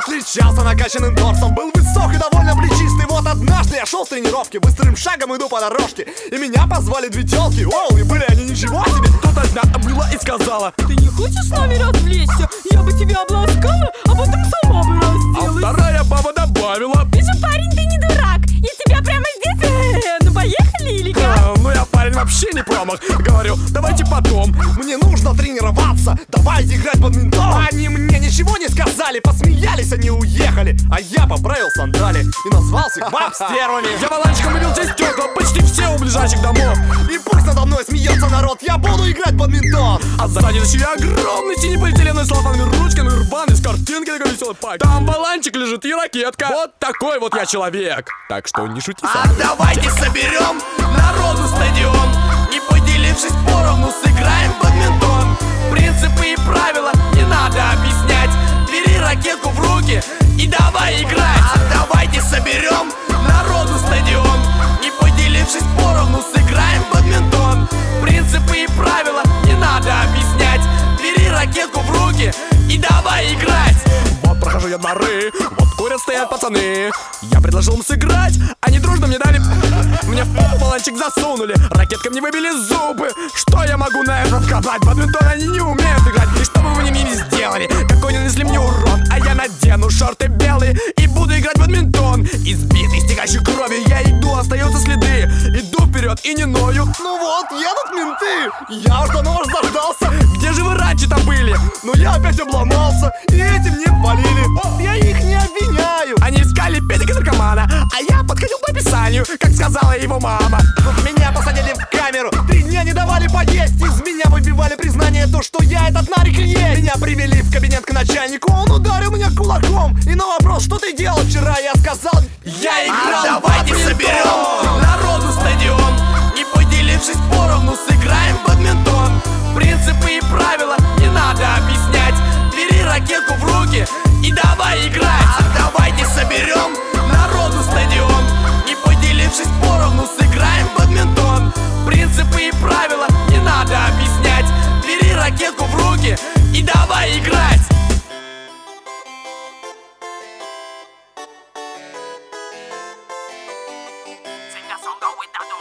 отличался накачанным торсом, был высок и довольно плечистый. Вот однажды я шел с тренировки, быстрым шагом иду по дорожке, и меня позвали две телки. Оу, и были они ничего себе. Тут одна обняла и сказала: ты не хочешь с нами развлечься? Я бы тебя обласкала, а потом сама бы разделась. А вторая баба добавила: ты же парень, ты не дурак, я тебя прямо здесь. Ну поехали или как? Ну я парень вообще не промах. Говорю, давайте потом, мне нужно тренироваться, давайте играть в бадминтон. Они мне ничего не сказали, посмеялись, они уехали. А я поправил сандали и назвался баб стервами. Я баланчиком выбил здесь стекла, почти все у ближайших домов. И пусть надо мной смеется народ, я буду играть в бадминтон. А сзади на себе огромный синий-полиэтиленовый с целлофановыми ручками, рваный, с картинки такой веселый пак. Там баланчик лежит и ракетка. Вот такой вот я человек. Так что не шути сам. А давайте соберем народу стадион и, поделившись поровну, сыграем в бадминтон. Принципы и правила не надо объяснять. Бери ракетку в руки и давай играть. А давайте соберем народу стадион и, поделившись поровну, сыграем в бадминтон. Принципы и правила не надо объяснять. Бери ракетку в руки и давай играть. Вот прохожу я дворы, вот курят стоят пацаны. Я предложил им сыграть, они дружно мне дали. Мне в пол баланчик засунули, ракеткой мне выбили зубы. Что я могу на это сказать? В бадминтон они не умеют играть. И что бы вы мне не сделали, какой нанесли мне урон. А я надену шорты белые и буду играть в бадминтон. Избитый, стекающий кровью, я иду, остаются следы. Иду вперед и не ною. Ну вот, едут менты, я уж давно заждался. Где же вы раньше-то были? Но я опять обломался, и эти мне полили. Я их не обвиняю. Они искали педика-наркомана, а я подходил по описанию, как сказала его мама. Тут меня посадили в камеру, 3 дня не давали поесть. Из меня выбивали признание, то, что я этот нарик есть. Меня привели в кабинет к начальнику, он ударил меня кулаком. И на вопрос, что ты делал вчера, я сказал: я играл.